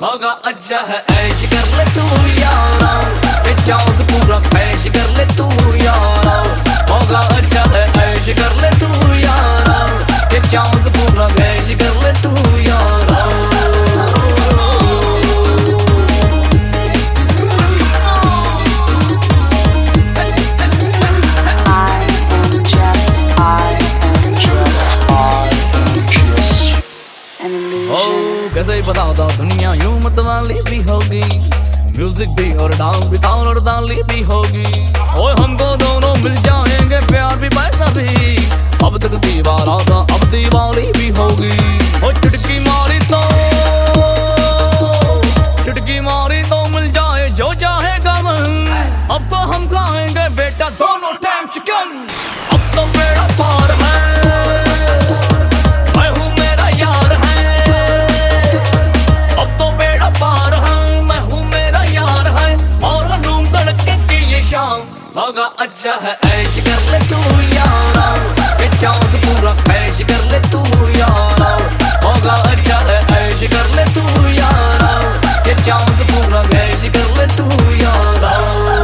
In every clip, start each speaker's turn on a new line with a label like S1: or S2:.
S1: मौका अच्छा है ऐश कर ले तू यारा, ये चांस पूरा ऐश कर ले तू यारा। मौका अच्छा है ऐश कर ले तू यारा, ये चांस पूरा ऐश कर ले तू यारा। कैसे ही बताता दुनिया यूं मतवाली भी होगी, म्यूजिक भी और डांस भी ताल और ताली भी होगी। ओए हमको दोनों मिल जाएंगे, प्यार भी पैसा भी। अब तक दीवारा था अब दीवाली भी होगी। ओ चुटकी मारी तो मिल जाए जो चाहेगा मन। अब तो हम खाएंगे बेटा दोनों टाइम चिकन। अब तो मेरा पार है, मौका अच्छा है ऐश कर ले तू यारा, ये चांस पूरा ऐश कर ले तू यारा। मौका अच्छा है ऐश कर ले तू यारा, ये चांस पूरा ऐश कर ले तू यारा।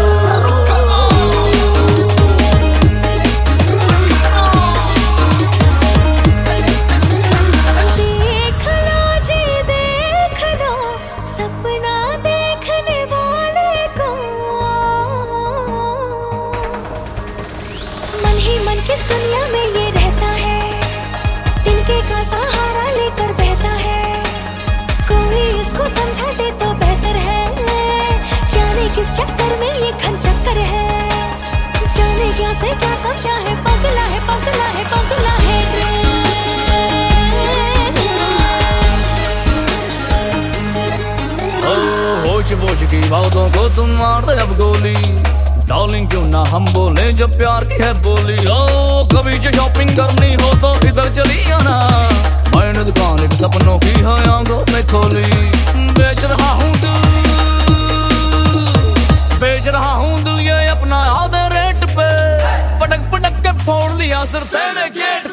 S2: मन किस दुनिया में ये रहता है, तिनके का सहारा लेकर बहता है। कोई इसको समझा दे तो बेहतर है, जाने किस चक्कर में ये खन चक्कर है। जाने क्या से क्या समझा है, पगला है पगला है पगला है।
S1: होश बोझ की बातों को तुम मार दे अब गोली, डार्लिंग क्यों ना हम बोले जब प्यार की है बोली। ओ कभी जो शॉपिंग करनी हो तो इधर चली आना, मैंने दुकान एक सपनों की है आंखों में खोली। बेच रहा हूँ दिल ये अपना आधे रेट पे, पटक पटक के फोड़ लिया सिर तेरे गेट